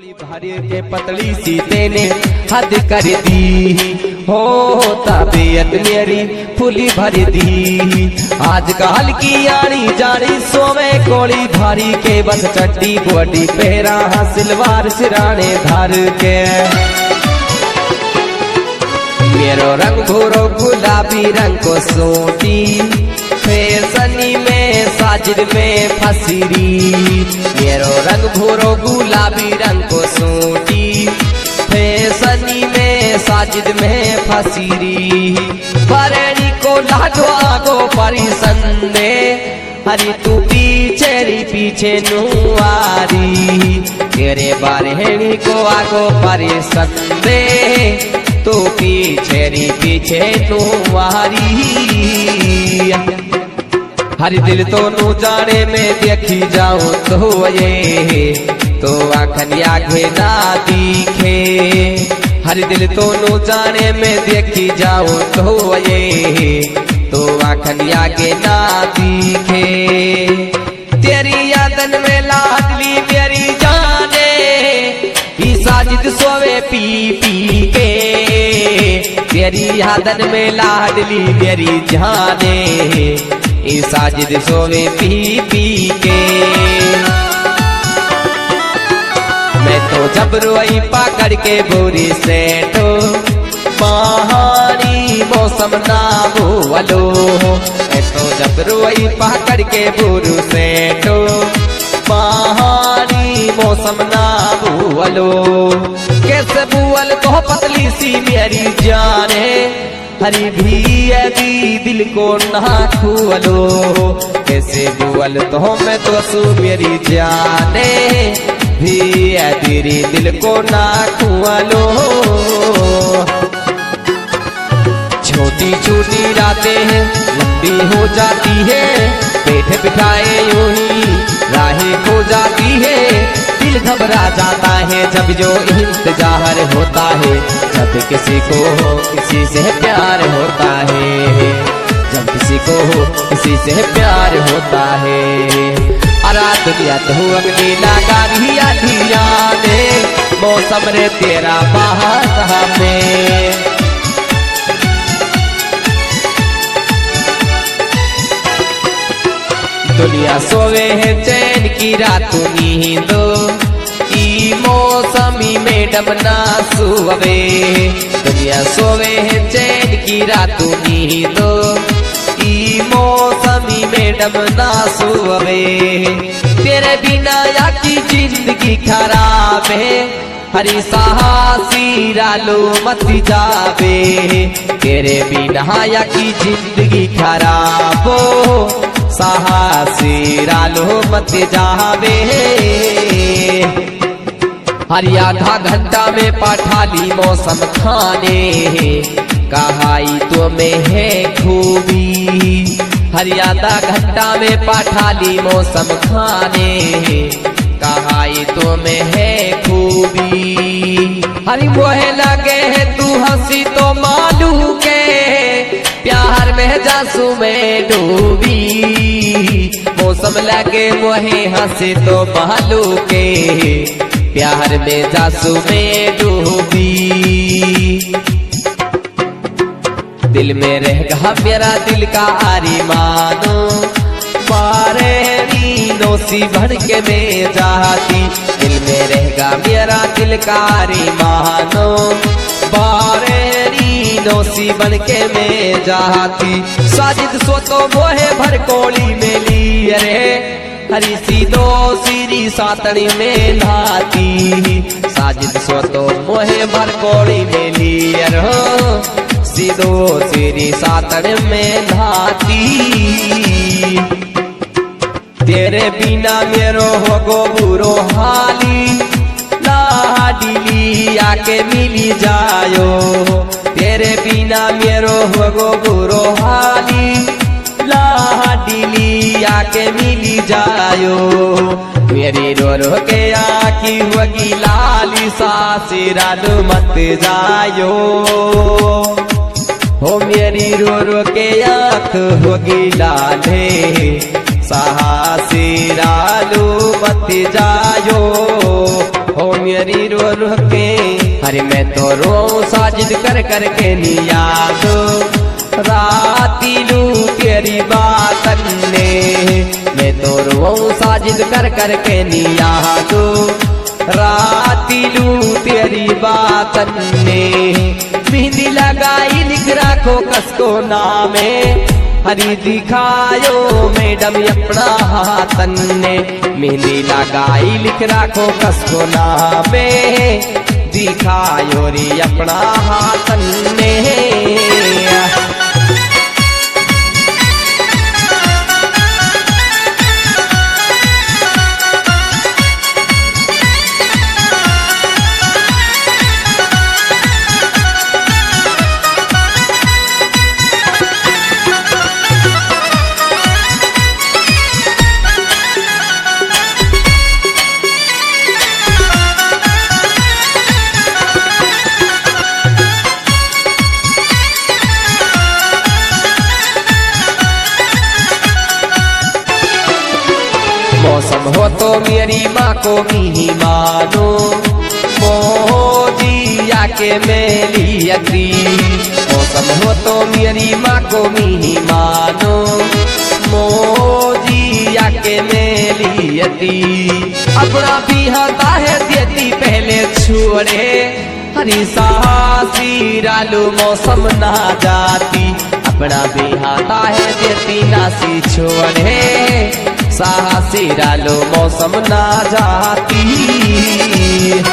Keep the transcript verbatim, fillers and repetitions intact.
कोली भर के पतली सी तेने हद कर दी हो तबीयत मेरी फुली भर दी। आजकल की आनी जानी सोवे कोली भारी के बस चट्टी बॉडी पहरा सिलवार सिराने धर के। मेरो रंग भूरो गुलाबी रंग को सोटी फैसनी में साजिद में फसीरी। मेरो रंग भूरो गुलाबी रंग को सोटी फैसनी में साजिद में फसीरी। परेणी को लाडो आगो परिसंदे हरी तू पीछे री पीछे नुआरी। तेरे बारहेणी को आगो परिसंदे तो पीछे री पीछे नुआरी। हर दिल तो नू जाने में देखी जाऊं तो ये तो आखन आगे ना दिखे। हर दिल तो नू जाने में देखी जाऊं तो ये तो आखन आगे ना दिखे। तेरी यादन में लाडली मेरी जाने ही साजिद सोवे पी पी के। तेरी यादन में लाडली मेरी जाने ई साजिद सोवे पी पी के। मैं तो जब रोई पकड़ के बोरी से तो पहाड़ी मौसम ना भूलो। मैं तो जब रोई पकड़ के बोरू से तो पहाड़ी मौसम ना भूलो। कैसे बुअल तो पतली सी मेरी जाने हरी भी यदि दिल को ना खुलो। कैसे बुअल तो मैं तो सू मेरी जाने भी यदि दिल को ना खुलो। छोटी छोटी रातें हैं लंबी हो जाती है पेट बिठाए यूं ही राहें खो जाती है। दिल घबरा जाता है जब जो इंतजार होता है। जब किसी को किसी से प्यार होता है। जब किसी को किसी से प्यार होता है। अरा दुनिया तो अगली लगा धिया धिया दे मौसम रे तेरा बाहर में। दुनिया सोवे है चैन की रात नींदो ई मौसमी मैडम ना सुवे। दुनिया सोवे है चैन की रात नींदो ई मौसमी मैडम ना सुवे। तेरे बिना या की जिंदगी खराब है हरी साहसी रालो मत जावे। तेरे बिना या की जिंदगी खराब हो साहसी रालो मत जावे। हरी आधा घंटा में पठाली मौसम खाने कहाई तो में है खूबी। हरी आधा घंटा में पठाली मौसम खाने कहाई तो में है खूबी। हरी मोहे लगे है तू हंसी तो मालू के प्यार में जासू में डूबी। मौसम लगे मोहे हंसी तो मालू के प्यार में जासू में डूबी। दिल में रहेगा मेरा दिल का अरमानो मारे नीनो सी भर के मैं जाती। दिल में रहेगा मेरा दिल का अरमानो बारे नीनो सी बन के मैं जाती। साजिद सो तो मोहे भर कोली में ली रे हरी सीधो सीरी सातड़ी में नहाती। साजिद सो तो मोहे भर कोली में ली रो सीधो सीरी सातड़ में नहाती। तेरे बिना मेरो हो गो बुरो हाली लाडली आके मिली जायो। तेरे बिना मेरो हो गो बुरो हाली लाडली आके मिली जायो। मेरी रो रो के आकी होगी लाली सासी रालू मत जायो। हो मेरी रो रो के आँख होगी लाले साहसी रालू मत जायो। हो मेरी रो रो के, अरे मैं तो रो साजिद कर कर के नी यादो, राती लू तेरी बातन ने, मैं तो रो साजिद कर कर के नी यादो, राती लू तेरी बातन ने। मेहंदी लगाई लिख राखो कसको नामे, हरी दिखायो मैडम अपना हाथन ने, मेहंदी लगाई लिख राखो कसको नामे, दिखायो रे अपना हाथन ने। मौसम हो तो मेरी माँ को भी मानो, मोदिया के मेली अग्री, मौसम हो तो मेरी माँ को भी मानो, मोदिया के मेली अग्री। अपना भी हाथा है देती पहले छोड़े, हरी सासी रालू मौसम ना जाती, अपना भी हाथा है देती नासी छोड़े, साहसी डालो मौसम ना जाती।